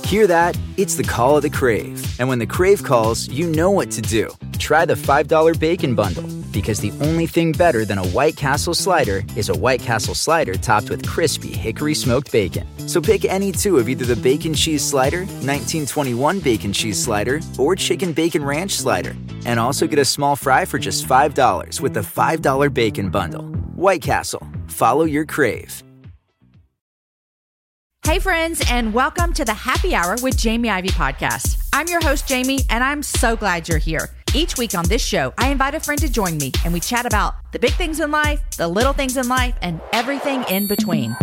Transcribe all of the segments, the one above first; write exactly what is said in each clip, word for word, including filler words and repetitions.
Hear that? It's the call of the Crave. And when the Crave calls, you know what to do. Try the five dollar Bacon Bundle, because the only thing better than a White Castle slider is a White Castle slider topped with crispy hickory smoked bacon. So pick any two of either the Bacon Cheese Slider, nineteen twenty-one Bacon Cheese Slider, or Chicken Bacon Ranch Slider. And also get a small fry for just five dollars with the five dollar Bacon Bundle. White Castle. Follow your crave. Hey friends, and welcome to the Happy Hour with Jamie Ivey podcast. I'm your host, Jamie, and I'm so glad you're here. Each week on this show, I invite a friend to join me, and we chat about the big things in life, the little things in life, and everything in between.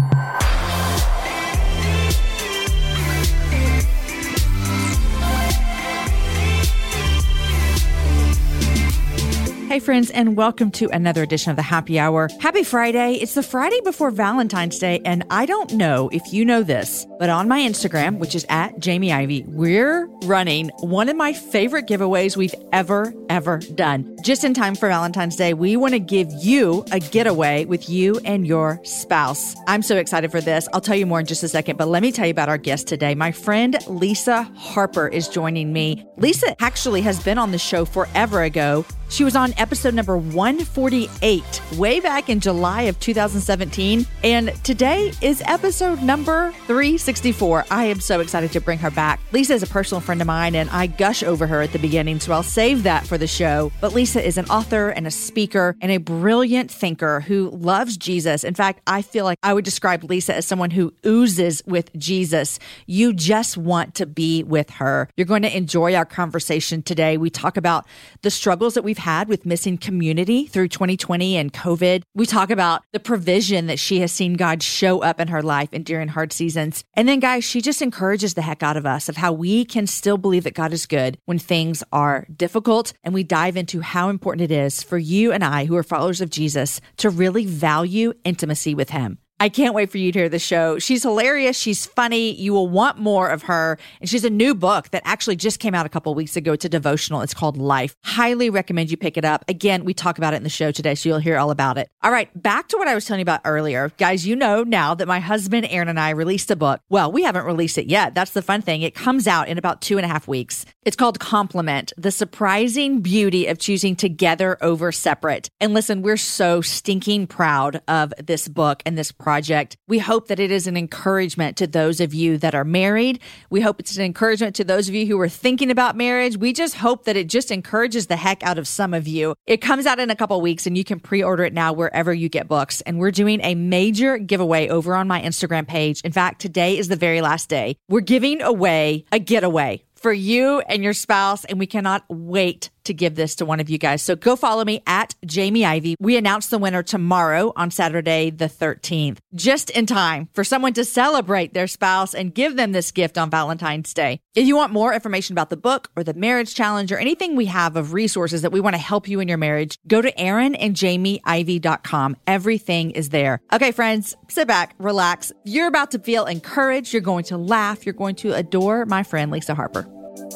Hey friends, and welcome to another edition of the Happy Hour. Happy Friday. It's the Friday before Valentine's Day, and I don't know if you know this, but on my Instagram, which is at Jamie Ivey, we're running one of my favorite giveaways we've ever, ever done. Just in time for Valentine's Day, we want to give you a getaway with you and your spouse. I'm so excited for this. I'll tell you more in just a second, but let me tell you about our guest today. My friend Lisa Harper is joining me. Lisa actually has been on the show forever ago. She was on episode number one forty-eight, way back in July of two thousand seventeen. And today is episode number three sixty-four. I am so excited to bring her back. Lisa is a personal friend of mine, and I gush over her at the beginning, so I'll save that for the show. But Lisa is an author and a speaker and a brilliant thinker who loves Jesus. In fact, I feel like I would describe Lisa as someone who oozes with Jesus. You just want to be with her. You're going to enjoy our conversation today. We talk about the struggles that we've had with missing community through twenty twenty and COVID. We talk about the provision that she has seen God show up in her life and during hard seasons. And then, guys, she just encourages the heck out of us of how we can still believe that God is good when things are difficult. And we dive into how important it is for you and I, who are followers of Jesus, to really value intimacy with him. I can't wait for you to hear the show. She's hilarious. She's funny. You will want more of her. And she's a new book that actually just came out a couple of weeks ago. It's a devotional. It's called Life. Highly recommend you pick it up. Again, we talk about it in the show today, so you'll hear all about it. All right, back to what I was telling you about earlier. Guys, you know now that my husband, Aaron, and I released a book. Well, we haven't released it yet. That's the fun thing. It comes out in about two and a half weeks. It's called Complement, The Surprising Beauty of Choosing Together Over Separate. And listen, we're so stinking proud of this book and this project. Project. We hope that it is an encouragement to those of you that are married. We hope it's an encouragement to those of you who are thinking about marriage. We just hope that it just encourages the heck out of some of you. It comes out in a couple weeks, and you can pre-order it now wherever you get books. And we're doing a major giveaway over on my Instagram page. In fact, today is the very last day. We're giving away a getaway for you and your spouse, and we cannot wait to give this to one of you guys. So go follow me at Jamie Ivey. We announce the winner tomorrow on Saturday the thirteenth, just in time for someone to celebrate their spouse and give them this gift on Valentine's Day. If you want more information about the book or the marriage challenge or anything we have of resources that we want to help you in your marriage, go to aaron and jamie ivey dot com. Everything is there. Okay, friends, sit back, relax. You're about to feel encouraged. You're going to laugh. You're going to adore my friend Lisa Harper.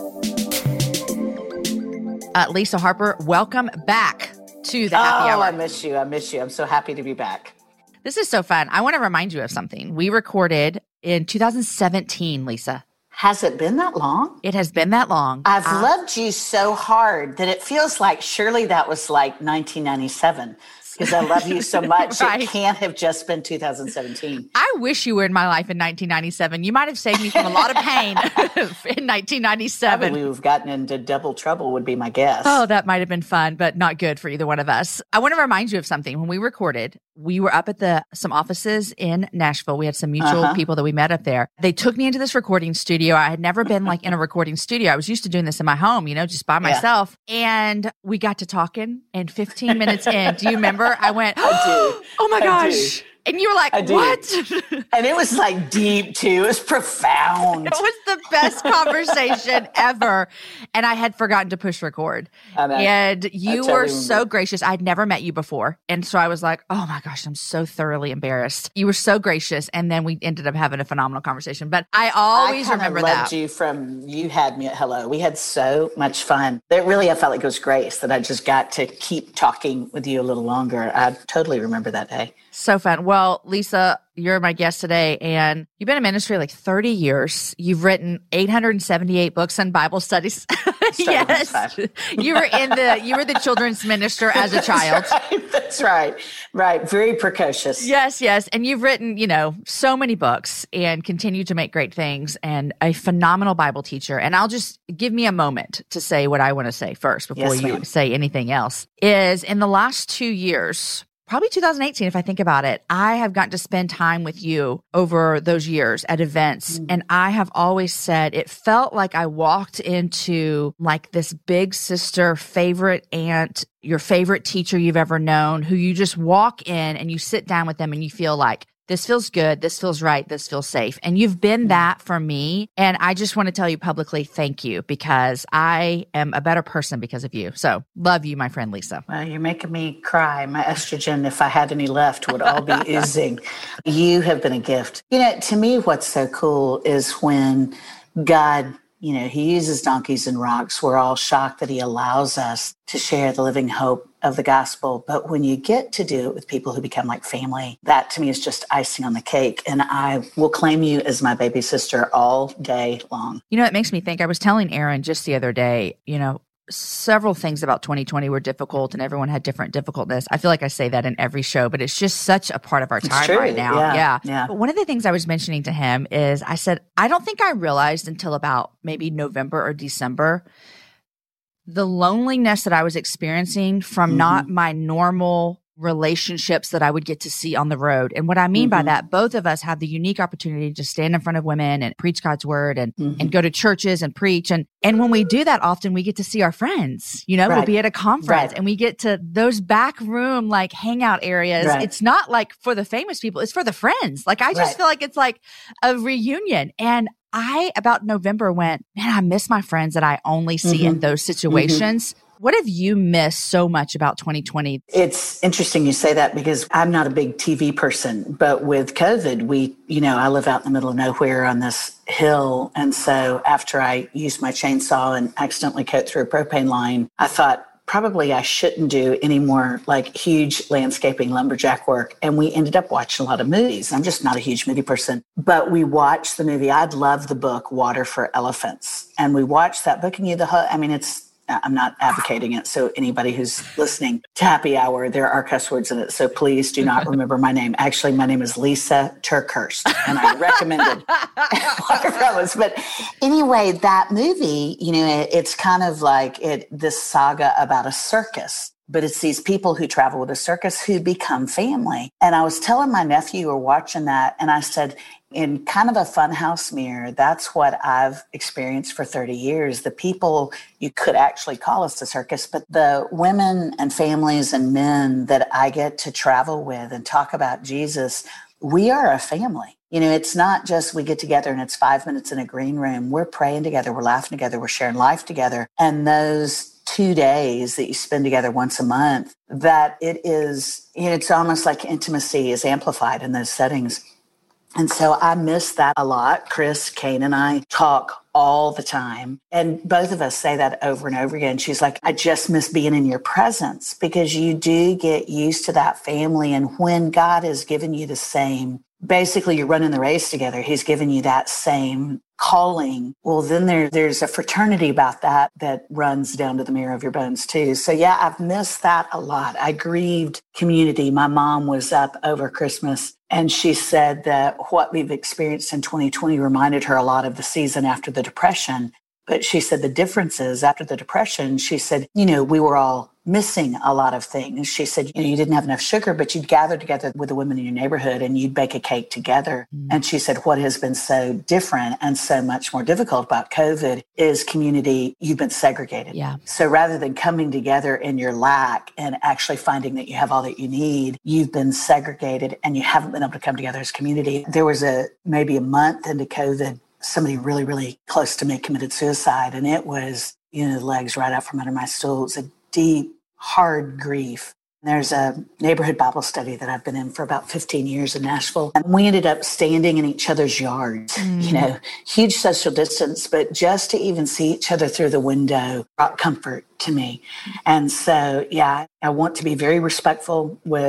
Uh, Lisa Harper, welcome back to the Happy Hour. Oh, I miss you. I miss you. I'm so happy to be back. This is so fun. I want to remind you of something. We recorded in two thousand seventeen, Lisa. Has it been that long? It has been that long. I've uh, loved you so hard that it feels like surely that was like nineteen ninety-seven. Because I love you so much. Right. It can't have just been two thousand seventeen. I wish you were in my life in nineteen ninety-seven. You might have saved me from a lot of pain in nineteen ninety-seven. Probably we've gotten into double trouble would be my guess. Oh, that might have been fun, but not good for either one of us. I want to remind you of something. When we recorded, we were up at the some offices in Nashville. We had some mutual uh-huh. people that we met up there. They took me into this recording studio. I had never been like in a recording studio. I was used to doing this in my home, you know, just by myself. Yeah. And we got to talking, and fifteen minutes in, do you remember? I went, I do. Oh my I gosh. Do. And you were like, what? And it was like deep too. It was profound. It was the best conversation ever. And I had forgotten to push record. I know. And you totally were so remember. gracious. I'd never met you before. And so I was like, oh my gosh, I'm so thoroughly embarrassed. You were so gracious. And then we ended up having a phenomenal conversation. But I always I remember loved that. I loved you from, you had me at hello. We had so much fun. That really, I felt like it was grace that I just got to keep talking with you a little longer. I totally remember that day. So fun. Well, Lisa, you're my guest today, and you've been in ministry like thirty years. You've written eight hundred seventy-eight books and Bible studies. Yes. You were in the, you were the children's minister as a child. That's right. That's right. Right. Very precocious. Yes, yes. And you've written, you know, so many books and continue to make great things, and a phenomenal Bible teacher. And I'll just give me a moment to say what I want to say first before Yes, you ma'am. say anything else. Is in the last two years, probably two thousand eighteen, if I think about it, I have gotten to spend time with you over those years at events. Mm. And I have always said it felt like I walked into like this big sister, favorite aunt, your favorite teacher you've ever known, who you just walk in and you sit down with them and you feel like, this feels good. This feels right. This feels safe. And you've been that for me. And I just want to tell you publicly, thank you, because I am a better person because of you. So love you, my friend Lisa. Well, you're making me cry. My estrogen, if I had any left, would all be oozing. You have been a gift. You know, to me, what's so cool is when God, you know, he uses donkeys and rocks. We're all shocked that he allows us to share the living hope of the gospel. But when you get to do it with people who become like family, that to me is just icing on the cake. And I will claim you as my baby sister all day long. You know, it makes me think, I was telling Aaron just the other day, you know, several things about twenty twenty were difficult and everyone had different difficultness. I feel like I say that in every show, but it's just such a part of our time right now. Yeah, yeah. yeah. But one of the things I was mentioning to him is I said, I don't think I realized until about maybe November or December the loneliness that I was experiencing from mm-hmm. not my normal relationships that I would get to see on the road. And what I mean mm-hmm. by that, both of us have the unique opportunity to stand in front of women and preach God's word and, mm-hmm. and go to churches and preach. And, and when we do that, often we get to see our friends, you know, right. we'll be at a conference right. and we get to those back room, like hangout areas. Right. It's not like for the famous people, it's for the friends. Like, I just right. feel like it's like a reunion. And I, about November, went, man, I miss my friends that I only see mm-hmm. in those situations. Mm-hmm. What have you missed so much about twenty twenty? It's interesting you say that because I'm not a big T V person, but with COVID, we, you know, I live out in the middle of nowhere on this hill. And so after I used my chainsaw and accidentally cut through a propane line, I thought probably I shouldn't do any more like huge landscaping lumberjack work. And we ended up watching a lot of movies. I'm just not a huge movie person, but we watched the movie. I'd love the book Water for Elephants. And we watched that book and you, the, I mean, it's, I'm not advocating it. So anybody who's listening to Happy Hour, there are cuss words in it. So please do not remember my name. Actually, my name is Lisa Turkhurst, and I recommended Water for Elephants. But anyway, that movie, you know, it, it's kind of like it this saga about a circus. But it's these people who travel with a circus who become family. And I was telling my nephew, we were watching that, and I said, in kind of a funhouse mirror, that's what I've experienced for thirty years. The people, you could actually call us the circus, but the women and families and men that I get to travel with and talk about Jesus, we are a family. You know, it's not just we get together and it's five minutes in a green room. We're praying together. We're laughing together. We're sharing life together. And those two days that you spend together once a month, that it is, you know, it's almost like intimacy is amplified in those settings. And so I miss that a lot. Chris, Kane, and I talk all the time. And both of us say that over and over again. She's like, I just miss being in your presence, because you do get used to that family. And when God has given you the same, basically you're running the race together, he's given you that same calling. Well, then there, there's a fraternity about that that runs down to the marrow of your bones too. So yeah, I've missed that a lot. I grieved community. My mom was up over Christmas and she said that what we've experienced in twenty twenty reminded her a lot of the season after the Depression. But she said the difference is after the Depression, she said, you know, we were all missing a lot of things. She said, you know, you didn't have enough sugar, but you'd gather together with the women in your neighborhood and you'd bake a cake together. Mm. And she said, what has been so different and so much more difficult about COVID is community, you've been segregated. Yeah. So rather than coming together in your lack and actually finding that you have all that you need, you've been segregated and you haven't been able to come together as community. There was a maybe a month into COVID, somebody really, really close to me committed suicide. And it was, you know, the legs right out from under my stool. It was a deep, hard grief. There's a neighborhood Bible study that I've been in for about fifteen years in Nashville. And we ended up standing in each other's yards, mm. you know, huge social distance, but just to even see each other through the window brought comfort to me. And so, yeah, I want to be very respectful with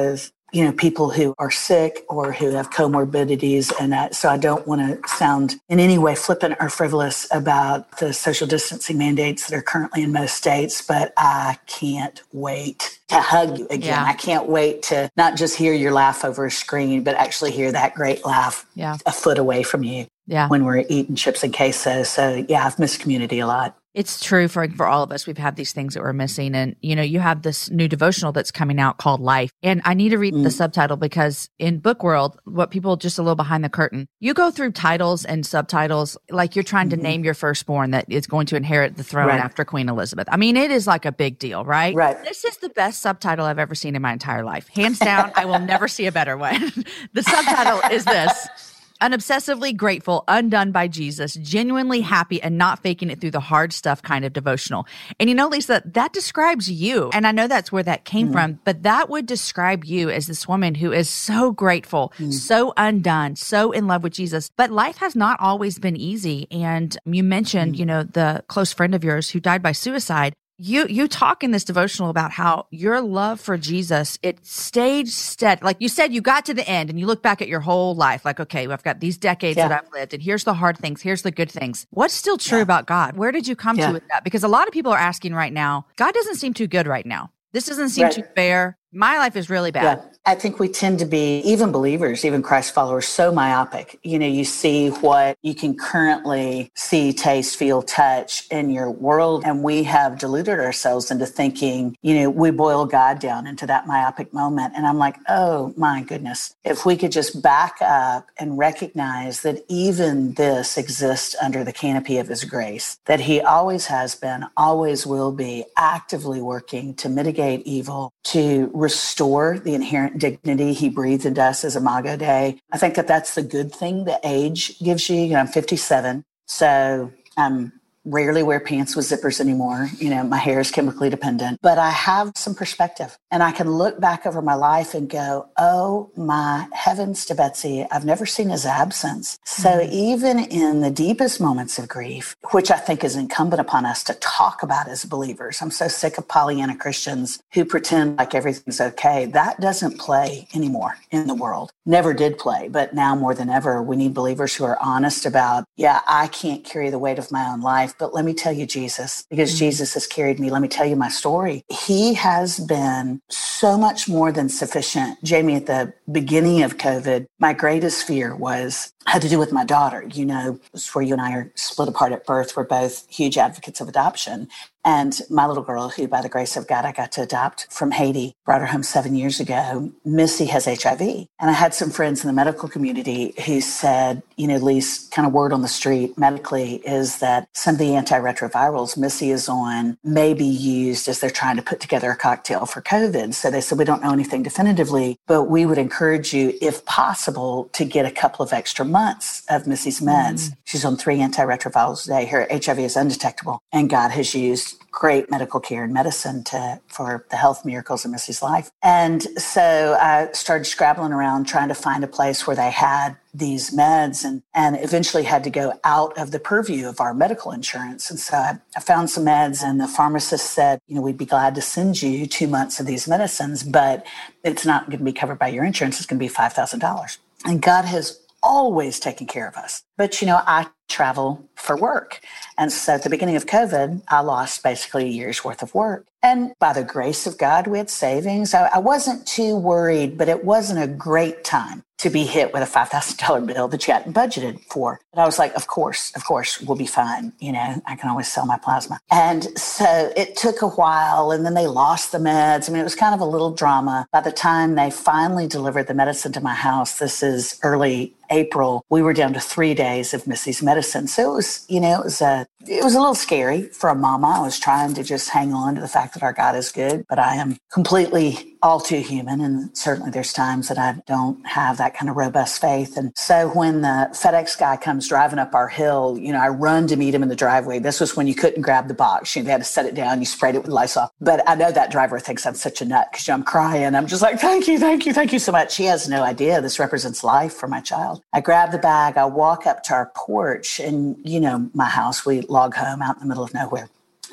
you know, people who are sick or who have comorbidities. And that, so I don't want to sound in any way flippant or frivolous about the social distancing mandates that are currently in most states, but I can't wait to hug you again. Yeah. I can't wait to not just hear your laugh over a screen, but actually hear that great laugh yeah. a foot away from you yeah. when we're eating chips and queso. So yeah, I've missed community a lot. It's true for for all of us. We've had these things that we're missing. And, you know, you have this new devotional that's coming out called Life. And I need to read mm. the subtitle because in book world, what people just a little behind the curtain, you go through titles and subtitles like you're trying mm-hmm. to name your firstborn that is going to inherit the throne right. after Queen Elizabeth. I mean, it is like a big deal, right? Right. This is the best subtitle I've ever seen in my entire life. Hands down, I will never see a better one. The subtitle is this. An obsessively grateful, undone by Jesus, genuinely happy and not faking it through the hard stuff kind of devotional. And you know, Lisa, that describes you. And I know that's where that came mm. from, but that would describe you as this woman who is so grateful, mm. so undone, so in love with Jesus. But life has not always been easy. And you mentioned, mm. you know, the close friend of yours who died by suicide. You you talk in this devotional about how your love for Jesus, it stayed steady. Like you said, you got to the end and you look back at your whole life like, okay, I've got these decades yeah. that I've lived and here's the hard things, here's the good things. What's still true yeah. about God? Where did you come yeah. to with that? Because a lot of people are asking right now, God doesn't seem too good right now. This doesn't seem right. too fair. My life is really bad. Yeah. I think we tend to be, even believers, even Christ followers, so myopic. You know, you see what you can currently see, taste, feel, touch in your world. And we have deluded ourselves into thinking, you know, we boil God down into that myopic moment. And I'm like, oh my goodness, if we could just back up and recognize that even this exists under the canopy of his grace, that he always has been, always will be, actively working to mitigate evil, to restore the inherent dignity he breathed into us as Imago Dei. I think that that's the good thing that age gives you. You know, I'm fifty-seven, so I'm rarely wear pants with zippers anymore. You know, my hair is chemically dependent, but I have some perspective and I can look back over my life and go, oh my heavens to Betsy, I've never seen his absence. So mm-hmm. even in the deepest moments of grief, which I think is incumbent upon us to talk about as believers, I'm so sick of Pollyanna Christians who pretend like everything's okay. That doesn't play anymore in the world. Never did play, but now more than ever, we need believers who are honest about, yeah, I can't carry the weight of my own life, but let me tell you Jesus, because mm-hmm. Jesus has carried me. Let me tell you my story. He has been so much more than sufficient. Jamie, at the beginning of COVID, my greatest fear was had to do with my daughter. You know, it's where you and I are split apart at birth. We're both huge advocates of adoption. And my little girl, who by the grace of God, I got to adopt from Haiti, brought her home seven years ago, Missy has H I V. And I had some friends in the medical community who said, you know, at least kind of word on the street medically is that some of the antiretrovirals Missy is on may be used as they're trying to put together a cocktail for COVID. So they said, we don't know anything definitively, but we would encourage you, if possible, to get a couple of extra months of Missy's meds. Mm. She's on three antiretrovirals a day. Her H I V is undetectable. And God has used great medical care and medicine to for the health miracles in Missy's life. And so I started scrabbling around trying to find a place where they had these meds and, and eventually had to go out of the purview of our medical insurance. And so I, I found some meds and the pharmacist said, you know, we'd be glad to send you two months of these medicines, but it's not going to be covered by your insurance. It's going to be five thousand dollars. And God has always taken care of us. But, you know, I travel for work. And so at the beginning of COVID, I lost basically a year's worth of work. And by the grace of God, we had savings. I, I wasn't too worried, but it wasn't a great time to be hit with a five thousand dollars bill that you hadn't budgeted for. But I was like, of course, of course, we'll be fine. You know, I can always sell my plasma. And so it took a while, and then they lost the meds. I mean, it was kind of a little drama. By the time they finally delivered the medicine to my house, this is early April, we were down to three days of Missy's medicine. So it was, you know, it was a, it was a little scary for a mama. I was trying to just hang on to the fact that our God is good, but I am completely all too human. And certainly there's times that I don't have that kind of robust faith. And so when the FedEx guy comes driving up our hill, you know, I run to meet him in the driveway. This was when you couldn't grab the box. You know, they had to set it down. You sprayed it with Lysol. But I know that driver thinks I'm such a nut because, you know, I'm crying. I'm just like, thank you, thank you, thank you so much. He has no idea this represents life for my child. I grab the bag. I walk up to our porch and, you know, my house, we log home out in the middle of nowhere.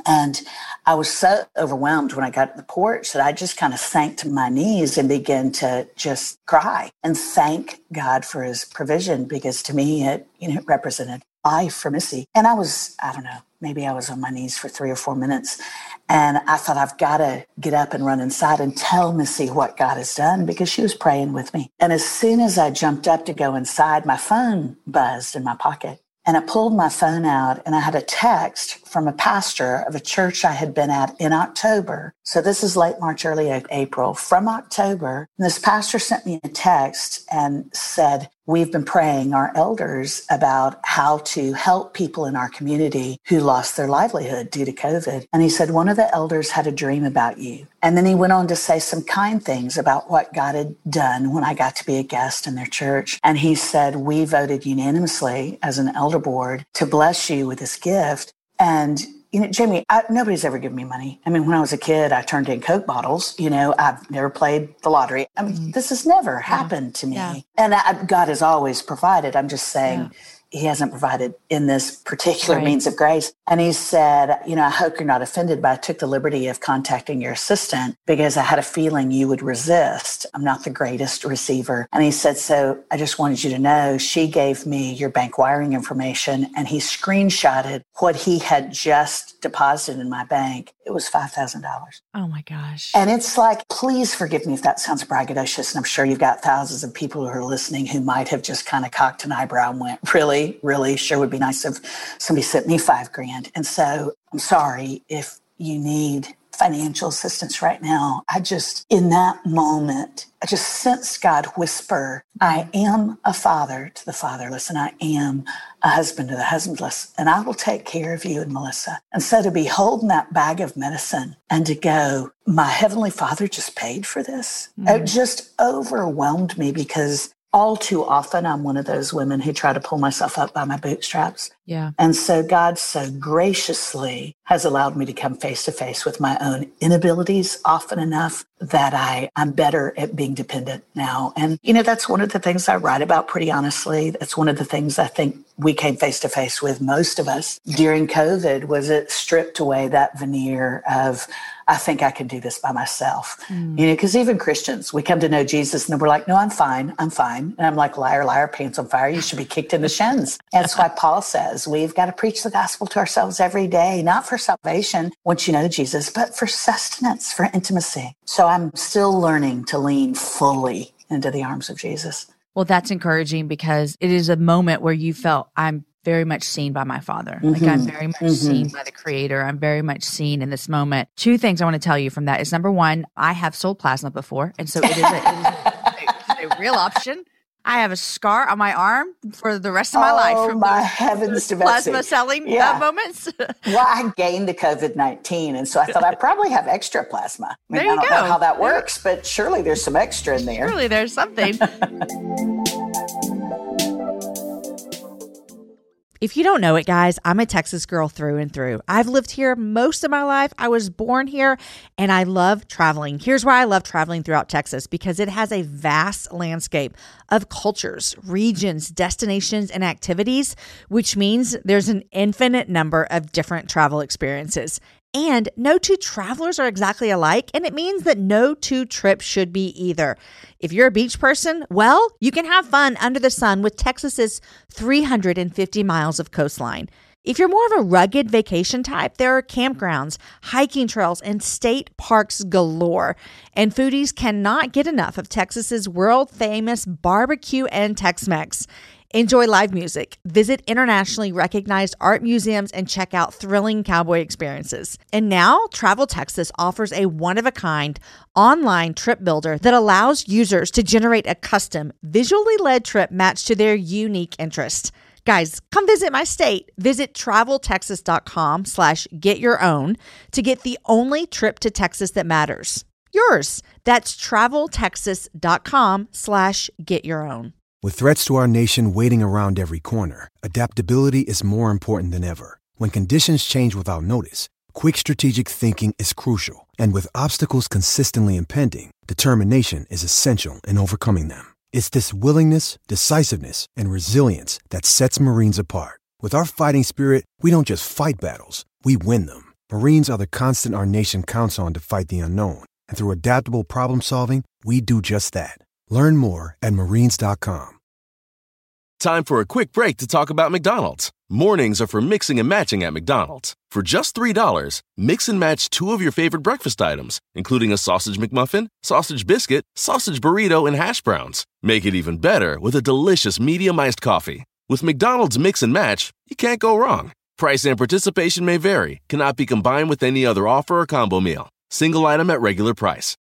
And I was so overwhelmed when I got to the porch that I just kind of sank to my knees and began to just cry and thank God for his provision, because to me, it, you know, it represented life for Missy. And I was, I don't know, maybe I was on my knees for three or four minutes. And I thought, I've got to get up and run inside and tell Missy what God has done, because she was praying with me. And as soon as I jumped up to go inside, my phone buzzed in my pocket. And I pulled my phone out and I had a text from a pastor of a church I had been at in October. So this is late March, early April, from October. And this pastor sent me a text and said, we've been praying, our elders, about how to help people in our community who lost their livelihood due to COVID. And he said, one of the elders had a dream about you. And then he went on to say some kind things about what God had done when I got to be a guest in their church. And he said, we voted unanimously as an elder board to bless you with this gift. And you know, Jamie, I, nobody's ever given me money. I mean, when I was a kid, I turned in Coke bottles. You know, I've never played the lottery. I mean, mm-hmm. this has never happened yeah. to me. Yeah. And I, God has always provided. I'm just saying yeah. he hasn't provided in this particular right. means of grace. And he said, you know, I hope you're not offended, but I took the liberty of contacting your assistant because I had a feeling you would resist. I'm not the greatest receiver. And he said, so I just wanted you to know she gave me your bank wiring information, and he screenshotted what he had just deposited in my bank. It was five thousand dollars. Oh my gosh. And it's like, please forgive me if that sounds braggadocious. And I'm sure you've got thousands of people who are listening who might have just kind of cocked an eyebrow and went, really, really, sure would be nice if somebody sent me five grand. And so I'm sorry if you need financial assistance right now. I just, in that moment, I just sensed God whisper, I am a father to the fatherless, and I am a husband to the husbandless, and I will take care of you and Melissa. And so to be holding that bag of medicine and to go, my Heavenly Father just paid for this, mm-hmm. it just overwhelmed me, because all too often, I'm one of those women who try to pull myself up by my bootstraps. Yeah. And so God so graciously has allowed me to come face to face with my own inabilities often enough that I, I'm better at being dependent now. And, you know, that's one of the things I write about pretty honestly. That's one of the things I think we came face to face with, most of us, during COVID, was it stripped away that veneer of, I think I can do this by myself. Mm. You know, because even Christians, we come to know Jesus and then we're like, no, I'm fine. I'm fine. And I'm like, liar, liar, pants on fire. You should be kicked in the shins. And that's why Paul says we've got to preach the gospel to ourselves every day, not for salvation, once you know Jesus, but for sustenance, for intimacy. So I'm still learning to lean fully into the arms of Jesus. Well, that's encouraging, because it is a moment where you felt, I'm very much seen by my Father. Mm-hmm. Like I'm very much mm-hmm. seen by the Creator. I'm very much seen in this moment. Two things I want to tell you from that is, number one, I have sold plasma before. And so it is a, it is a, a, a real option. I have a scar on my arm for the rest of my oh, life. From my the, heavens to plasma Betsy. selling yeah. uh, moments. Well, I gained the COVID nineteen, and so I thought I probably have extra plasma. I mean, there you I don't go. know how that works, but surely there's some extra in there. Surely there's something. If you don't know it, guys, I'm a Texas girl through and through. I've lived here most of my life. I was born here, and I love traveling. Here's why I love traveling throughout Texas, because it has a vast landscape of cultures, regions, destinations, and activities, which means there's an infinite number of different travel experiences. And no two travelers are exactly alike, and it means that no two trips should be either. If you're a beach person, well, you can have fun under the sun with Texas's three hundred fifty miles of coastline. If you're more of a rugged vacation type, there are campgrounds, hiking trails, and state parks galore. And foodies cannot get enough of Texas's world-famous barbecue and Tex-Mex. Enjoy live music, visit internationally recognized art museums, and check out thrilling cowboy experiences. And now, Travel Texas offers a one-of-a-kind online trip builder that allows users to generate a custom, visually led trip matched to their unique interests. Guys, come visit my state. Visit traveltexas.com slash get your own to get the only trip to Texas that matters. Yours. That's traveltexas.com slash get your own. With threats to our nation waiting around every corner, adaptability is more important than ever. When conditions change without notice, quick strategic thinking is crucial. And with obstacles consistently impending, determination is essential in overcoming them. It's this willingness, decisiveness, and resilience that sets Marines apart. With our fighting spirit, we don't just fight battles, we win them. Marines are the constant our nation counts on to fight the unknown. And through adaptable problem solving, we do just that. Learn more at marines dot com. Time for a quick break to talk about McDonald's. Mornings are for mixing and matching at McDonald's. For just three dollars, mix and match two of your favorite breakfast items, including a sausage McMuffin, sausage biscuit, sausage burrito, and hash browns. Make it even better with a delicious medium iced coffee. With McDonald's Mix and Match, you can't go wrong. Price and participation may vary. Cannot be combined with any other offer or combo meal. Single item at regular price.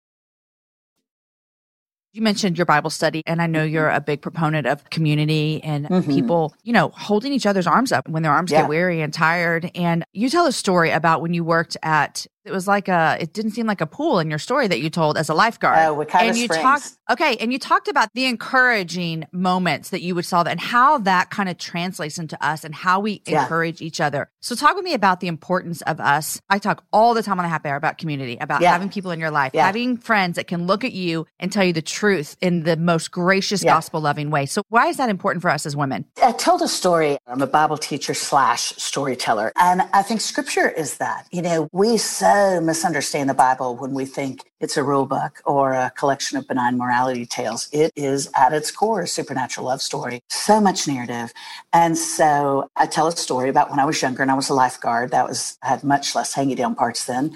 You mentioned your Bible study, and I know you're a big proponent of community and Mm-hmm. people, you know, holding each other's arms up when their arms Yeah. get weary and tired. And you tell a story about when you worked at, it was like a, it didn't seem like a pool in your story that you told as a lifeguard. Oh, Waikato and you Springs. talked, okay, and you talked about the encouraging moments that you would saw that and how that kind of translates into us and how we Yeah. encourage each other. So talk with me about the importance of us. I talk all the time on the Happy Hour about community, about Yeah. having people in your life, Yeah. having friends that can look at you and tell you the truth in the most gracious, Yeah. gospel-loving way. So why is that important for us as women? I told a story. I'm a Bible teacher slash storyteller. And I think scripture is that. You know, we so misunderstand the Bible when we think it's a rule book or a collection of benign morality tales. It is at its core a supernatural love story. So much narrative. And so I tell a story about when I was younger and I was a lifeguard. That was, I had much less hanging down parts then.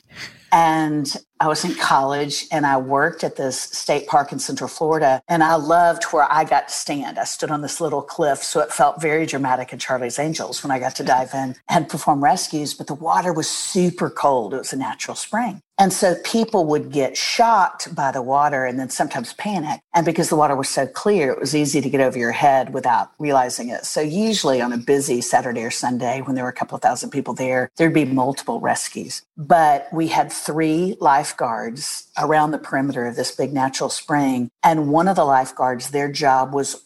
And I was in college and I worked at this state park in Central Florida. And I loved where I got to stand. I stood on this little cliff. So it felt very dramatic in Charlie's Angels when I got to dive in and perform rescues. But the water was super cold. It was a natural spring. And so people would get shocked by the water and then sometimes panic. And because the water was so clear, it was easy to get over your head without realizing it. So usually on a busy Saturday or Sunday, when there were a couple of thousand people there, there'd be multiple rescues. But we had three lifeguards around the perimeter of this big natural spring. And one of the lifeguards, their job was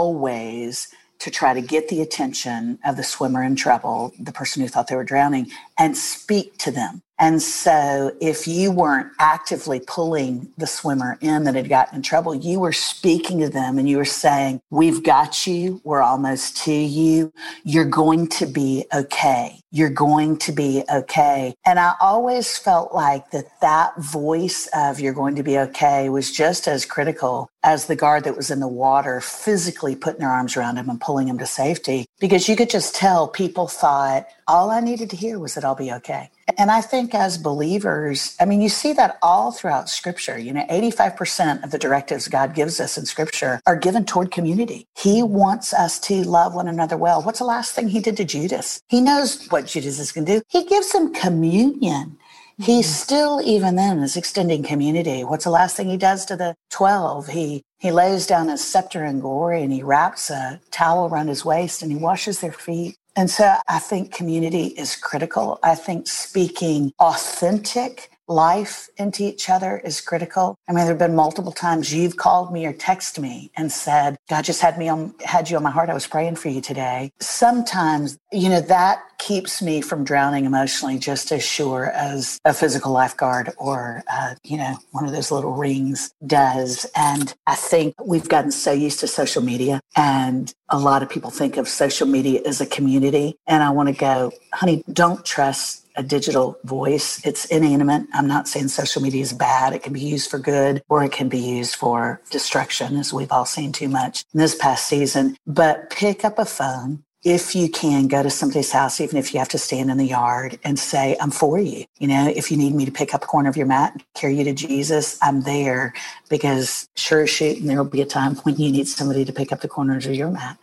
always to try to get the attention of the swimmer in trouble, the person who thought they were drowning, and speak to them. And so if you weren't actively pulling the swimmer in that had gotten in trouble, you were speaking to them and you were saying, we've got you. We're almost to you. You're going to be okay. You're going to be okay. And I always felt like that that voice of you're going to be okay was just as critical as the guard that was in the water physically putting their arms around him and pulling him to safety, because you could just tell people thought all I needed to hear was that I'll be okay. And I think as believers, I mean, you see that all throughout Scripture. You know, eighty-five percent of the directives God gives us in Scripture are given toward community. He wants us to love one another well. What's the last thing he did to Judas? He knows what Judas is going to do. He gives him communion. He still, even then, is extending community. What's the last thing he does to the twelve? He he lays down his scepter in glory and he wraps a towel around his waist and he washes their feet. And so I think community is critical. I think speaking authentic life into each other is critical. I mean, there have been multiple times you've called me or texted me and said, God just had me on, had you on my heart. I was praying for you today. Sometimes, you know, that keeps me from drowning emotionally just as sure as a physical lifeguard or, uh, you know, one of those little rings does. And I think we've gotten so used to social media, and a lot of people think of social media as a community. And I want to go, honey, don't trust a digital voice. It's inanimate. I'm not saying social media is bad. It can be used for good or it can be used for destruction, as we've all seen too much in this past season. But pick up a phone. If you can, go to somebody's house, even if you have to stand in the yard, and say, I'm for you. You know, if you need me to pick up a corner of your mat, carry you to Jesus, I'm there, because sure as shooting, there will be a time when you need somebody to pick up the corners of your mat.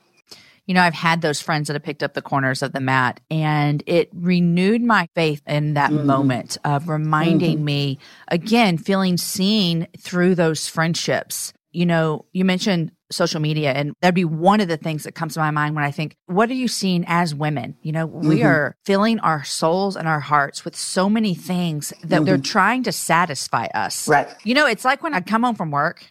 You know, I've had those friends that have picked up the corners of the mat, and it renewed my faith in that mm-hmm. moment of reminding mm-hmm. me, again, feeling seen through those friendships. You know, you mentioned social media, and that'd be one of the things that comes to my mind when I think, what are you seeing as women? You know, we mm-hmm. are filling our souls and our hearts with so many things that mm-hmm. they're trying to satisfy us. Right. You know, it's like when I come home from work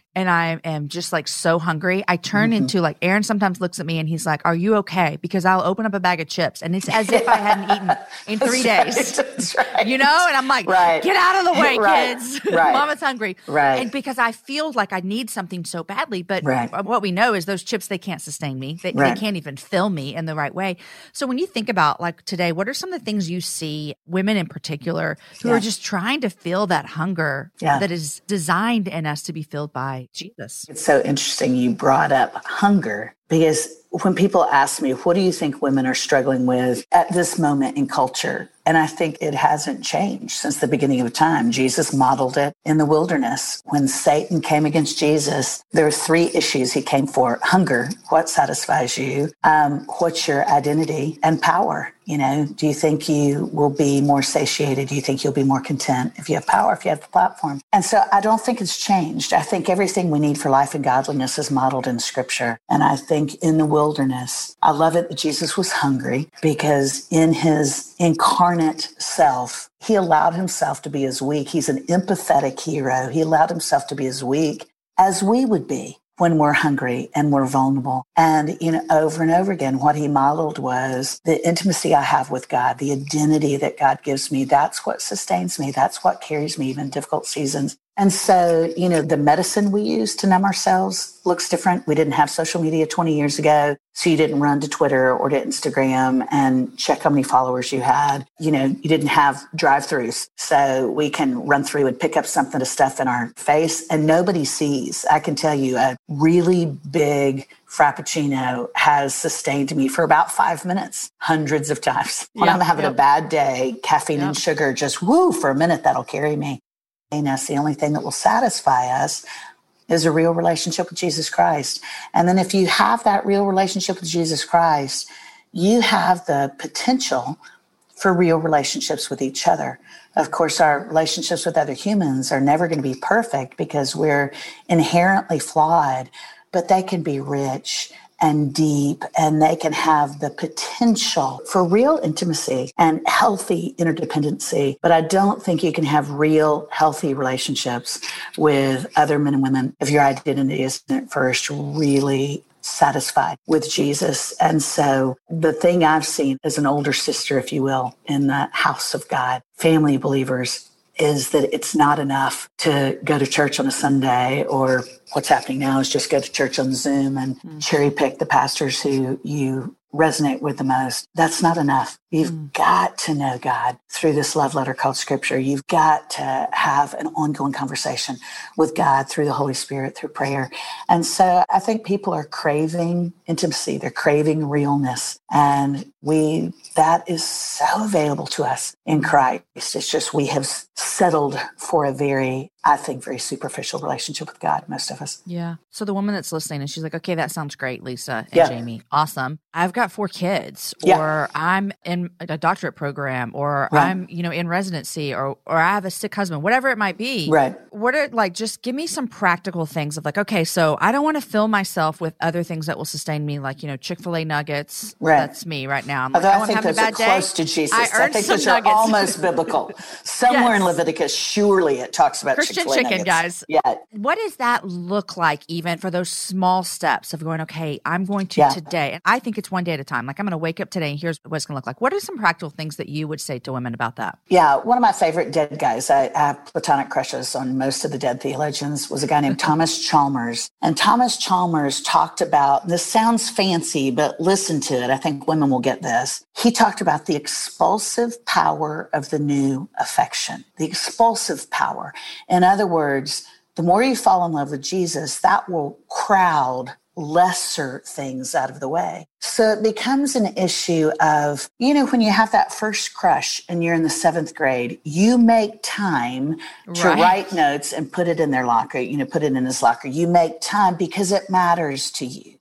and I am just like so hungry, I turn mm-hmm. into like, Aaron sometimes looks at me and he's like, are you okay? Because I'll open up a bag of chips and it's as if I hadn't eaten in three That's days, right. That's right. you know? And I'm like, right. get out of the way, right. kids. Right. Mama's hungry. Right. And because I feel like I need something so badly, but right. what we know is those chips, they can't sustain me. They, right. they can't even fill me in the right way. So when you think about like today, what are some of the things you see women in particular who yeah. are just trying to feel that hunger yeah. that is designed in us to be filled by Jesus? It's so interesting you brought up hunger, because when people ask me, what do you think women are struggling with at this moment in culture? And I think it hasn't changed since the beginning of time. Jesus modeled it in the wilderness. When Satan came against Jesus, there were three issues he came for. Hunger, what satisfies you? Um, what's your identity? And power. You know, do you think you will be more satiated? Do you think you'll be more content if you have power, if you have the platform? And so I don't think it's changed. I think everything we need for life and godliness is modeled in Scripture. And I think in the wilderness, I love it that Jesus was hungry, because in his incarnate self, he allowed himself to be as weak. He's an empathetic hero. He allowed himself to be as weak as we would be when we're hungry and we're vulnerable. And, you know, over and over again, what he modeled was the intimacy I have with God, the identity that God gives me. That's what sustains me. That's what carries me even in difficult seasons. And so, you know, the medicine we use to numb ourselves looks different. We didn't have social media twenty years ago, so you didn't run to Twitter or to Instagram and check how many followers you had. You know, you didn't have drive-thrus, so we can run through and pick up something to stuff in our face and nobody sees. I can tell you a really big Frappuccino has sustained me for about five minutes, hundreds of times. When yep, I'm having yep. a bad day, caffeine yep. and sugar, just woo, for a minute, that'll carry me. And that's the only thing that will satisfy us is a real relationship with Jesus Christ. And then if you have that real relationship with Jesus Christ, you have the potential for real relationships with each other. Of course, our relationships with other humans are never going to be perfect because we're inherently flawed, but they can be rich and deep, and they can have the potential for real intimacy and healthy interdependency. But I don't think you can have real healthy relationships with other men and women if your identity isn't first really satisfied with Jesus. And so the thing I've seen as an older sister, if you will, in the house of God, family believers, is that it's not enough to go to church on a Sunday, or what's happening now is just go to church on Zoom and mm. cherry pick the pastors who you resonate with the most. That's not enough. You've mm. got to know God through this love letter called Scripture. You've got to have an ongoing conversation with God through the Holy Spirit, through prayer. And so I think people are craving intimacy. They're craving realness. And we, that is so available to us in Christ. It's just we have settled for a very, I think, very superficial relationship with God, most of us. Yeah. So the woman that's listening and she's like, okay, that sounds great, Lisa and yeah. Jamie. Awesome. I've got four kids, or yeah. I'm in a doctorate program, or right. I'm, you know, in residency, or or I have a sick husband, whatever it might be. Right. What are, like, just give me some practical things of like, okay, so I don't want to fill myself with other things that will sustain me, like, you know, Chick-fil-A nuggets. Right. That's me right now. I'm Although like, I oh, think I'm having those a bad are day. close to Jesus. I, I earned think some those nuggets. are almost biblical. Somewhere yes. in Leviticus, surely it talks about Christian Chick-fil-A chicken, nuggets. guys. Yeah. What does that look like even for those small steps of going, okay, I'm going to yeah. today. And I think it's one day at a time. Like, I'm going to wake up today and here's what it's going to look like. What are some practical things that you would say to women about that? Yeah. One of my favorite dead guys, I, I have platonic crushes on most of the dead theologians, was a guy named Thomas Chalmers. And Thomas Chalmers talked about, this sounds fancy, but listen to it. I think women will get this. He talked about the expulsive power of the new affection, the expulsive power. In other words, the more you fall in love with Jesus, that will crowd lesser things out of the way. So it becomes an issue of, you know, when you have that first crush and you're in the seventh grade, you make time to right. write notes and put it in their locker, you know, put it in his locker. You make time because it matters to you.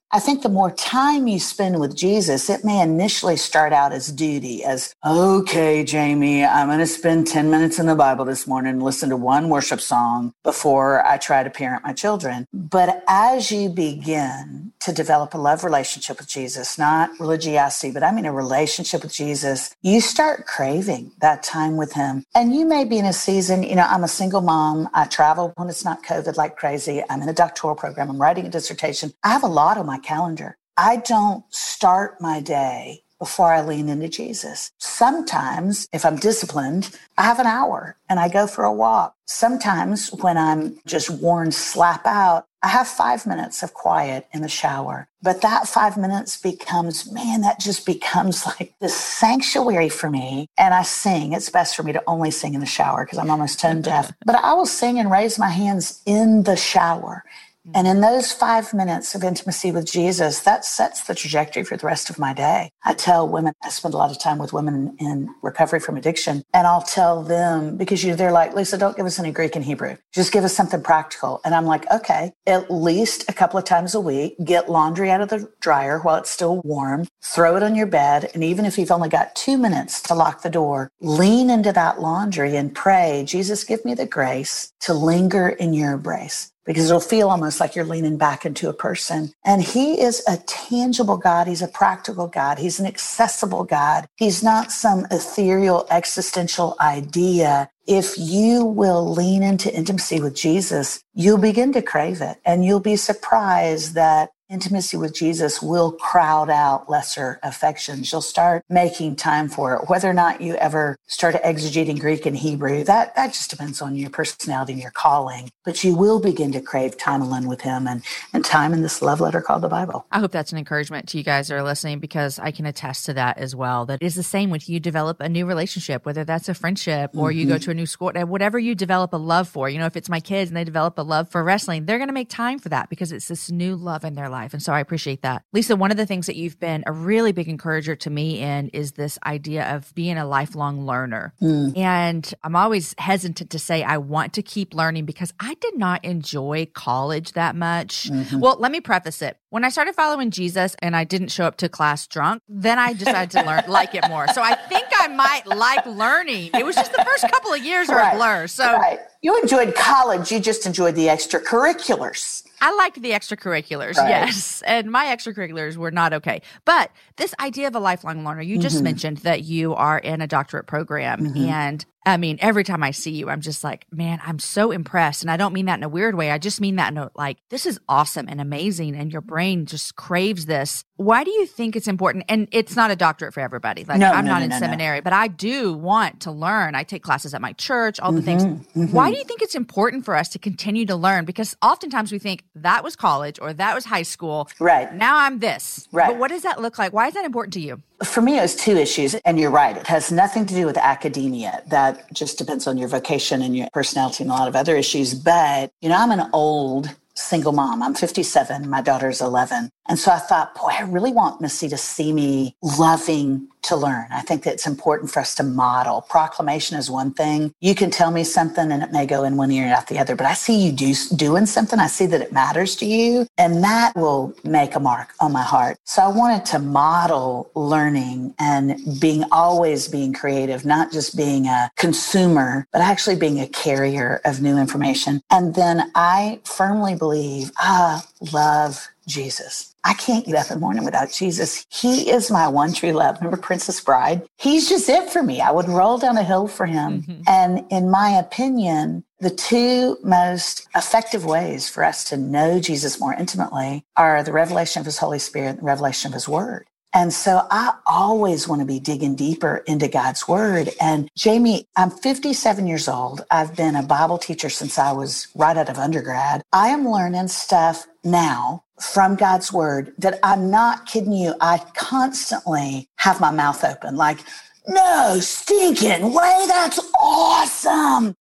I think the more time you spend with Jesus, it may initially start out as duty, as, okay, Jamie, I'm going to spend ten minutes in the Bible this morning and listen to one worship song before I try to parent my children. But as you begin to develop a love relationship with Jesus, not religiosity, but I mean a relationship with Jesus, you start craving that time with him. And you may be in a season, you know, I'm a single mom. I travel when it's not COVID like crazy. I'm in a doctoral program. I'm writing a dissertation. I have a lot on my calendar. I don't start my day before I lean into Jesus. Sometimes, if I'm disciplined, I have an hour and I go for a walk. Sometimes when I'm just worn slap out, I have five minutes of quiet in the shower. But that five minutes becomes, man, that just becomes like this sanctuary for me. And I sing. It's best for me to only sing in the shower because I'm almost tone deaf. But I will sing and raise my hands in the shower. And in those five minutes of intimacy with Jesus, that sets the trajectory for the rest of my day. I tell women, I spend a lot of time with women in recovery from addiction, and I'll tell them, because you, they're like, Lisa, don't give us any Greek and Hebrew. Just give us something practical. And I'm like, okay, at least a couple of times a week, get laundry out of the dryer while it's still warm, throw it on your bed. And even if you've only got two minutes to lock the door, lean into that laundry and pray, Jesus, give me the grace to linger in your embrace. Because it'll feel almost like you're leaning back into a person. And he is a tangible God. He's a practical God. He's an accessible God. He's not some ethereal existential idea. If you will lean into intimacy with Jesus, you'll begin to crave it. And you'll be surprised that intimacy with Jesus will crowd out lesser affections. You'll start making time for it. Whether or not you ever start exegeting Greek and Hebrew, that, that just depends on your personality and your calling. But you will begin to crave time alone with him and, and time in this love letter called the Bible. I hope that's an encouragement to you guys that are listening, because I can attest to that as well. That is the same with you develop a new relationship, whether that's a friendship or mm-hmm. you go to a new school, whatever you develop a love for. You know, if it's my kids and they develop a love for wrestling, they're going to make time for that because it's this new love in their life. And so I appreciate that. Lisa, one of the things that you've been a really big encourager to me in is this idea of being a lifelong learner. Mm. And I'm always hesitant to say I want to keep learning because I did not enjoy college that much. Mm-hmm. Well, let me preface it. When I started following Jesus and I didn't show up to class drunk, then I decided to learn like it more. So I think I might like learning. It was just the first couple of years right. are a blur. So right. You enjoyed college. You just enjoyed the extracurriculars. I liked the extracurriculars, right. yes. And my extracurriculars were not okay. But this idea of a lifelong learner, you just mm-hmm. mentioned that you are in a doctorate program. Mm-hmm. And I mean, every time I see you, I'm just like, man, I'm so impressed. And I don't mean that in a weird way. I just mean that in a, like, this is awesome and amazing. And your brain just craves this. Why do you think it's important? And it's not a doctorate for everybody. Like no, I'm no, not no, in no, seminary, no. but I do want to learn. I take classes at my church, all the mm-hmm, things. Mm-hmm. Why do you think it's important for us to continue to learn? Because oftentimes we think that was college or that was high school. Right. Now I'm this. Right. But what does that look like? Why is that important to you? For me, it was two issues. And you're right. It has nothing to do with academia. That just depends on your vocation and your personality and a lot of other issues. But, you know, I'm an old single mom. I'm fifty-seven. My daughter's eleven. And so I thought, boy, I really want Missy to see me loving to learn. I think that it's important for us to model. Proclamation is one thing. You can tell me something and it may go in one ear and out the other, but I see you do, doing something. I see that it matters to you, and that will make a mark on my heart. So I wanted to model learning and being always being creative, not just being a consumer, but actually being a carrier of new information. And then I firmly believe, I love Jesus. I can't get up in the morning without Jesus. He is my one true love. Remember Princess Bride? He's just it for me. I would roll down a hill for him. Mm-hmm. And in my opinion, the two most effective ways for us to know Jesus more intimately are the revelation of his Holy Spirit and the revelation of his word. And so I always want to be digging deeper into God's word. And Jamie, I'm fifty-seven years old. I've been a Bible teacher since I was right out of undergrad. I am learning stuff now from God's word that I'm not kidding you. I constantly have my mouth open like, no stinking way. That's awesome.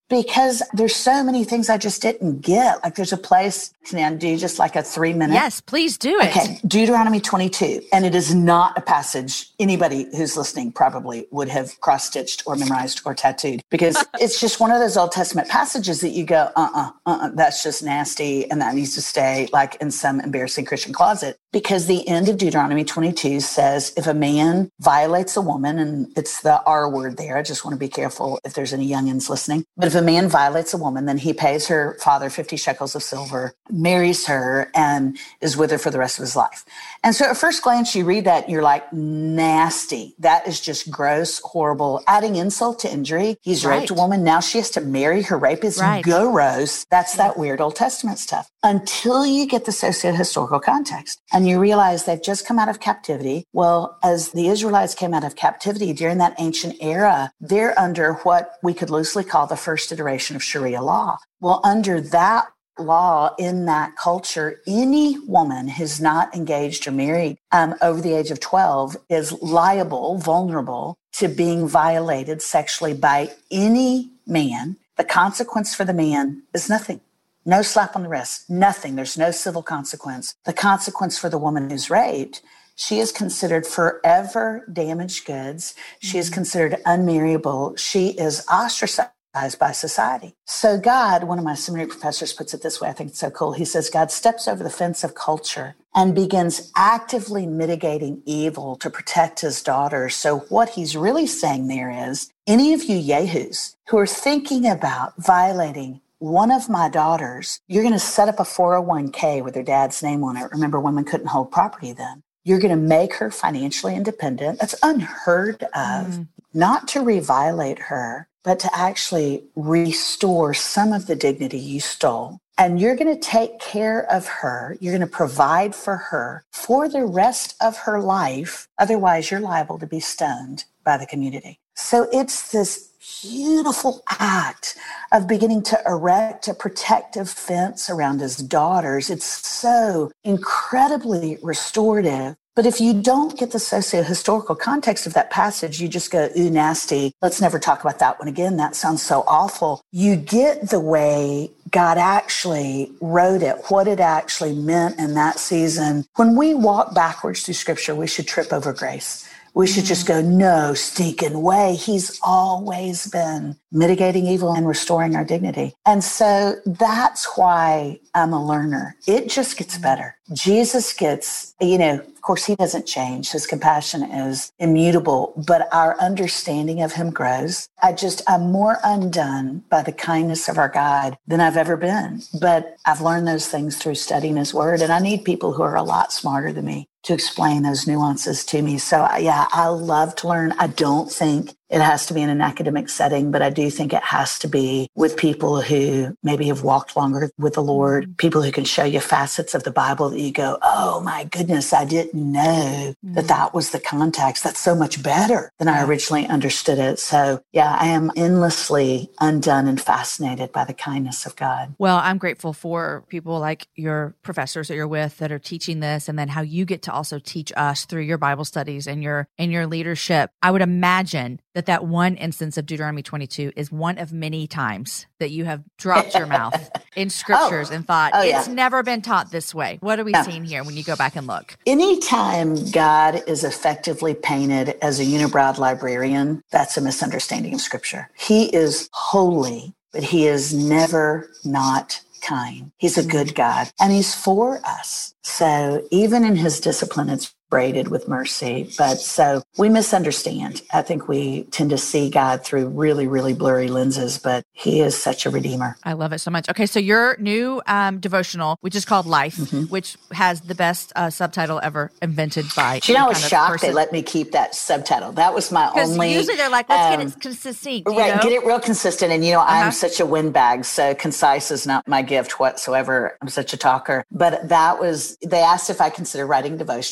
Because there's so many things I just didn't get. Like there's a place, can I do just like a three minute? Yes, please do it. Okay, Deuteronomy twenty-two. And it is not a passage anybody who's listening probably would have cross-stitched or memorized or tattooed, because it's just one of those Old Testament passages that you go, uh-uh, uh-uh, that's just nasty. And that needs to stay like in some embarrassing Christian closet. Because the end of Deuteronomy twenty-two says, if a man violates a woman, and it's the R word there, I just want to be careful if there's any youngins listening. But if a man violates a woman, then he pays her father fifty shekels of silver, marries her, and is with her for the rest of his life. And so at first glance, you read that, and you're like, nasty. That is just gross, horrible, adding insult to injury. He's Right. raped a woman. Now she has to marry her rapist. Right. Gross. That's that weird Old Testament stuff. Until you get the socio-historical context and you realize they've just come out of captivity. Well, as the Israelites came out of captivity during that ancient era, they're under what we could loosely call the first iteration of Sharia law. Well, under that law in that culture, any woman who's not engaged or married um, over the age of twelve is liable, vulnerable to being violated sexually by any man. The consequence for the man is nothing. No slap on the wrist, nothing. There's no civil consequence. The consequence for the woman who's raped, she is considered forever damaged goods. She is considered unmarriable. She is ostracized by society. So God, one of my seminary professors puts it this way, I think it's so cool. He says, God steps over the fence of culture and begins actively mitigating evil to protect his daughters. So what he's really saying there is, any of you yahoos who are thinking about violating one of my daughters, you're going to set up a four oh one k with her dad's name on it. Remember, women couldn't hold property then. You're going to make her financially independent. That's unheard of. Mm. Not to reviolate her, but to actually restore some of the dignity you stole. And you're going to take care of her. You're going to provide for her for the rest of her life. Otherwise, you're liable to be stoned by the community. So it's this beautiful act of beginning to erect a protective fence around his daughters. It's so incredibly restorative. But if you don't get the socio-historical context of that passage, you just go, ooh, nasty. Let's never talk about that one again. That sounds so awful. You get the way God actually wrote it, what it actually meant in that season. When we walk backwards through Scripture, we should trip over grace. We should just go, no stinking way. He's always been mitigating evil and restoring our dignity. And so that's why I'm a learner. It just gets better. Jesus gets, you know, of course, he doesn't change. His compassion is immutable, but our understanding of him grows. I just, I'm more undone by the kindness of our God than I've ever been. But I've learned those things through studying his word, and I need people who are a lot smarter than me to explain those nuances to me. So yeah, I love to learn. I don't think it has to be in an academic setting, but I do think it has to be with people who maybe have walked longer with the Lord, people who can show you facets of the Bible that you go, oh my goodness, I didn't know that that was the context. That's so much better than I originally understood it. So yeah, I am endlessly undone and fascinated by the kindness of God. Well, I'm grateful for people like your professors that you're with that are teaching this, and then how you get to also teach us through your Bible studies and your and your leadership. I would imagine that that one instance of Deuteronomy twenty-two is one of many times that you have dropped your mouth in scriptures oh, and thought, oh, it's yeah. never been taught this way. What are we yeah. seeing here when you go back and look? Anytime God is effectively painted as a unibrowed librarian, that's a misunderstanding of Scripture. He is holy, but he is never not kind. He's a good God, and he's for us. So even in his discipline, it's braided with mercy. But so we misunderstand. I think we tend to see God through really, really blurry lenses, but he is such a redeemer. I love it so much. Okay, so your new um, devotional, which is called Life, mm-hmm. which has the best uh, subtitle ever invented by Do you know, I was shocked they let me keep that subtitle. That was my only... usually they're like, let's um, get it consistent. Right, know? Get it real consistent. And, you know, uh-huh. I'm such a windbag, so concise is not my gift whatsoever. I'm such a talker. But that was... They asked if I consider writing devotional. I've never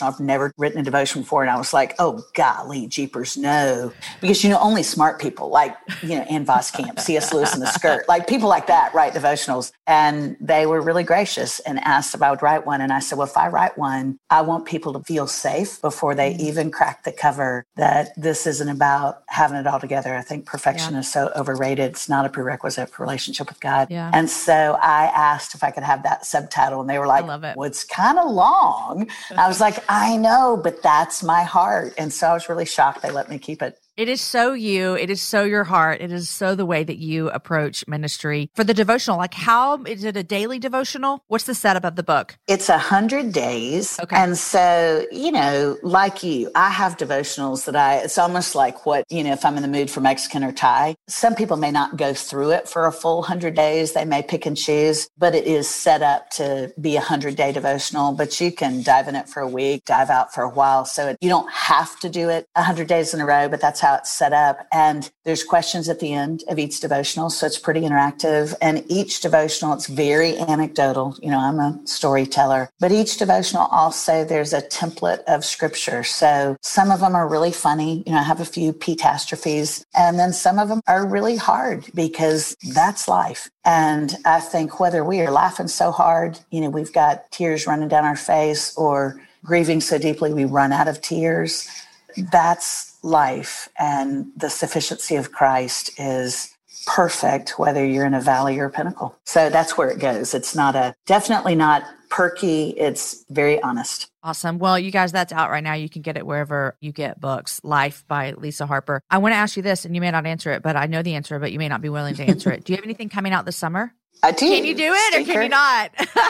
never written a devotion before. And I was like, oh, golly, jeepers, no. Because, you know, only smart people like, you know, Ann Voskamp, C S Lewis in the Skirt, like people like that write devotionals. And they were really gracious and asked if I would write one. And I said, well, if I write one, I want people to feel safe before they even crack the cover, that this isn't about having it all together. I think perfection yeah. is so overrated. It's not a prerequisite for relationship with God. Yeah. And so I asked if I could have that subtitle, and they were like, I love it. Well, it's kind of long. I was like, I know, but that's my heart. And so I was really shocked they let me keep it. It is so you. It is so your heart. It is so the way that you approach ministry. For the devotional, like how, is it a daily devotional? What's the setup of the book? It's a hundred days. Okay. And so, you know, like you, I have devotionals that I, it's almost like what, you know, if I'm in the mood for Mexican or Thai, some people may not go through it for a full hundred days. They may pick and choose, but it is set up to be a hundred day devotional, but you can dive in it for a week, dive out for a while. So it, you don't have to do it a hundred days in a row, but that's how it's set up. And there's questions at the end of each devotional. So it's pretty interactive. And each devotional, it's very anecdotal. You know, I'm a storyteller, but each devotional also, there's a template of scripture. So some of them are really funny. You know, I have a few catastrophes, and then some of them are really hard because that's life. And I think whether we are laughing so hard, you know, we've got tears running down our face, or grieving so deeply we run out of tears, that's life. And the sufficiency of Christ is perfect, whether you're in a valley or a pinnacle. So that's where it goes. It's not a, definitely not perky. It's very honest. Awesome. Well, you guys, that's out right now. You can get it wherever you get books. Life by Lisa Harper. I want to ask you this, and you may not answer it, but I know the answer, but you may not be willing to answer it. Do you have anything coming out this summer? I do. Can you do it Speaker. or can you not?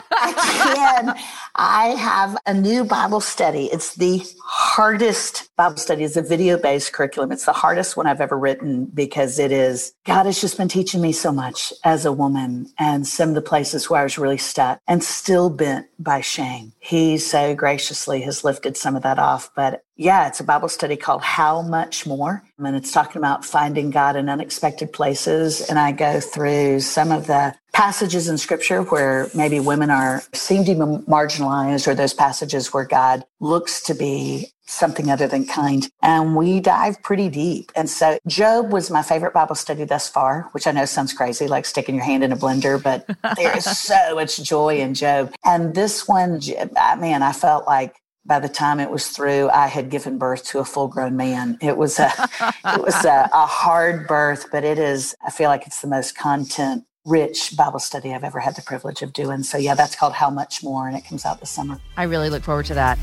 I can. I have a new Bible study. It's the hardest Bible study. It's a video-based curriculum. It's the hardest one I've ever written because it is, God has just been teaching me so much as a woman, and some of the places where I was really stuck and still bent by shame. He so graciously has lifted some of that off. But yeah, it's a Bible study called How Much More? And it's talking about finding God in unexpected places. And I go through some of the passages in scripture where maybe women are seem to be marginalized, or those passages where God looks to be something other than kind. And we dive pretty deep. And so Job was my favorite Bible study thus far, which I know sounds crazy, like sticking your hand in a blender, but there is so much joy in Job. And this one, man, I felt like by the time it was through, I had given birth to a full-grown man. It was a, it was a, a hard birth, but it is, I feel like it's the most content-rich Bible study I've ever had the privilege of doing. So yeah, that's called How Much More, and it comes out this summer. I really look forward to that.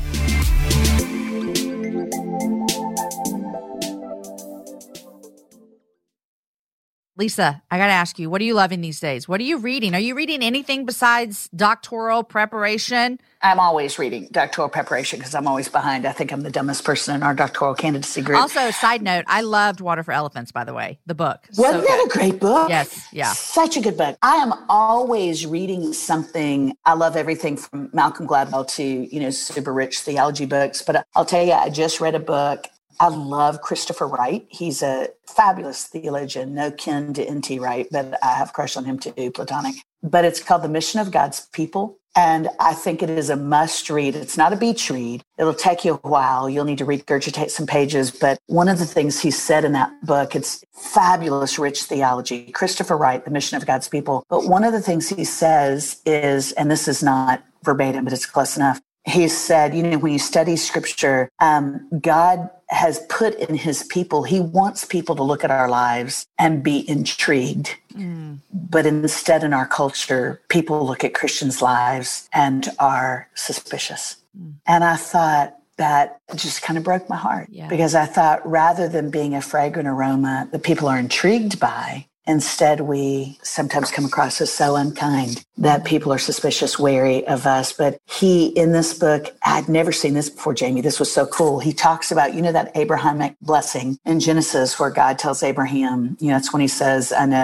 Lisa, I got to ask you, what are you loving these days? What are you reading? Are you reading anything besides doctoral preparation? I'm always reading doctoral preparation because I'm always behind. I think I'm the dumbest person in our doctoral candidacy group. Also, side note, I loved Water for Elephants, by the way, the book. Wasn't so that a great book? Yes, yeah. Such a good book. I am always reading something. I love everything from Malcolm Gladwell to, you know, super rich theology books. But I'll tell you, I just read a book. I love Christopher Wright. He's a fabulous theologian, no kin to N T Wright, but I have a crush on him too, platonic. But it's called The Mission of God's People. And I think it is a must read. It's not a beach read. It'll take you a while. You'll need to regurgitate some pages. But one of the things he said in that book, it's fabulous, rich theology. Christopher Wright, The Mission of God's People. But one of the things he says is, and this is not verbatim, but it's close enough. He said, you know, when you study scripture, um, God has put in his people, he wants people to look at our lives and be intrigued. Mm. But instead, in our culture, people look at Christians' lives and are suspicious. Mm. And I thought that just kind of broke my heart yeah. because I thought rather than being a fragrant aroma that people are intrigued by, instead, we sometimes come across as so unkind that people are suspicious, wary of us. But he, in this book, I'd never seen this before, Jamie. This was so cool. He talks about, you know, that Abrahamic blessing in Genesis where God tells Abraham, you know, that's when he says, I know,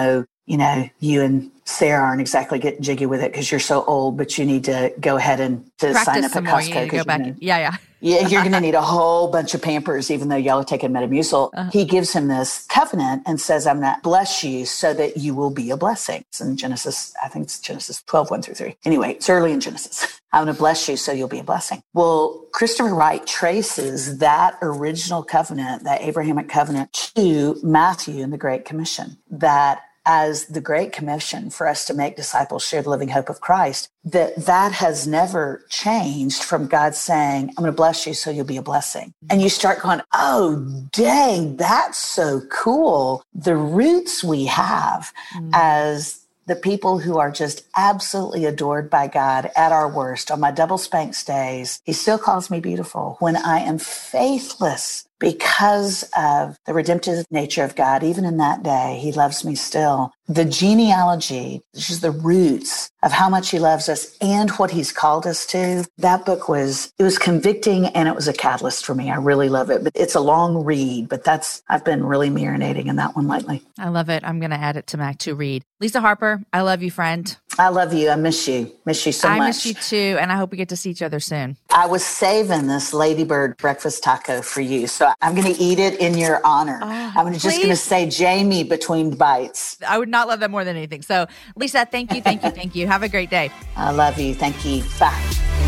you know, you and Sarah aren't exactly getting jiggy with it because you're so old, but you need to go ahead and to Practice sign up some at more. Costco. You need to go back. Gonna, yeah, yeah. yeah, you're going to need a whole bunch of Pampers, even though y'all are taking Metamucil. Uh-huh. He gives him this covenant and says, I'm going to bless you so that you will be a blessing. It's in Genesis, I think it's Genesis twelve, one through three. Anyway, it's early in Genesis. I'm going to bless you so you'll be a blessing. Well, Christopher Wright traces that original covenant, that Abrahamic covenant, to Matthew in the Great Commission, that as the Great Commission for us to make disciples, share the living hope of Christ, that that has never changed from God saying, I'm going to bless you so you'll be a blessing. And you start going, oh, dang, that's so cool. The roots we have mm. as the people who are just absolutely adored by God at our worst. On my double spanks days, he still calls me beautiful. When I am faithless because of the redemptive nature of God, even in that day, he loves me still. The genealogy, which is the roots of how much he loves us and what he's called us to, that book was, it was convicting and it was a catalyst for me. I really love it, but it's a long read, but that's, I've been really marinating in that one lately. I love it. I'm going to add it to my to read. Lisa Harper, I love you, friend. I love you. I miss you. Miss you so I much. I miss you too. And I hope we get to see each other soon. I was saving this Ladybird breakfast taco for you. So I'm going to eat it in your honor. Oh, I'm just going to say Jamie between bites. I would not love that more than anything. So Lisa, thank you. Thank you. Thank you. Have a great day. I love you. Thank you. Bye.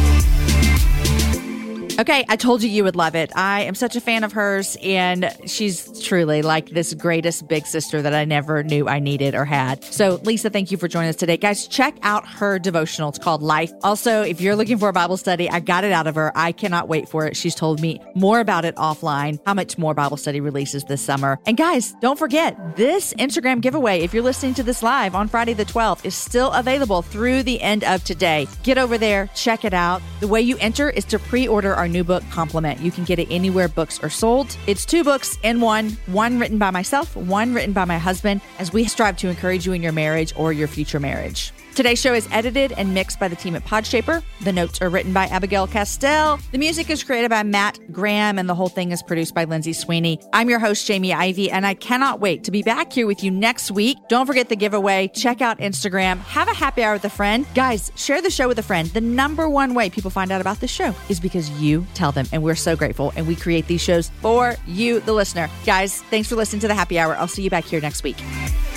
Okay, I told you you would love it. I am such a fan of hers, and she's truly like this greatest big sister that I never knew I needed or had. So, Lisa, thank you for joining us today. Guys, check out her devotional. It's called Life. Also, if you're looking for a Bible study, I got it out of her. I cannot wait for it. She's told me more about it offline, how much more Bible study releases this summer. And guys, don't forget, this Instagram giveaway, if you're listening to this live on Friday the twelfth, is still available through the end of today. Get over there, check it out. The way you enter is to pre-order our new book, Complement. You can get it anywhere books are sold. It's two books in one, one written by myself, one written by my husband, as we strive to encourage you in your marriage or your future marriage. Today's show is edited and mixed by the team at Podshaper. The notes are written by Abigail Castell. The music is created by Matt Graham, and the whole thing is produced by Lindsay Sweeney. I'm your host, Jamie Ivey, and I cannot wait to be back here with you next week. Don't forget the giveaway. Check out Instagram. Have a happy hour with a friend. Guys, share the show with a friend. The number one way people find out about this show is because you tell them, and we're so grateful, and we create these shows for you, the listener. Guys, thanks for listening to the Happy Hour. I'll see you back here next week.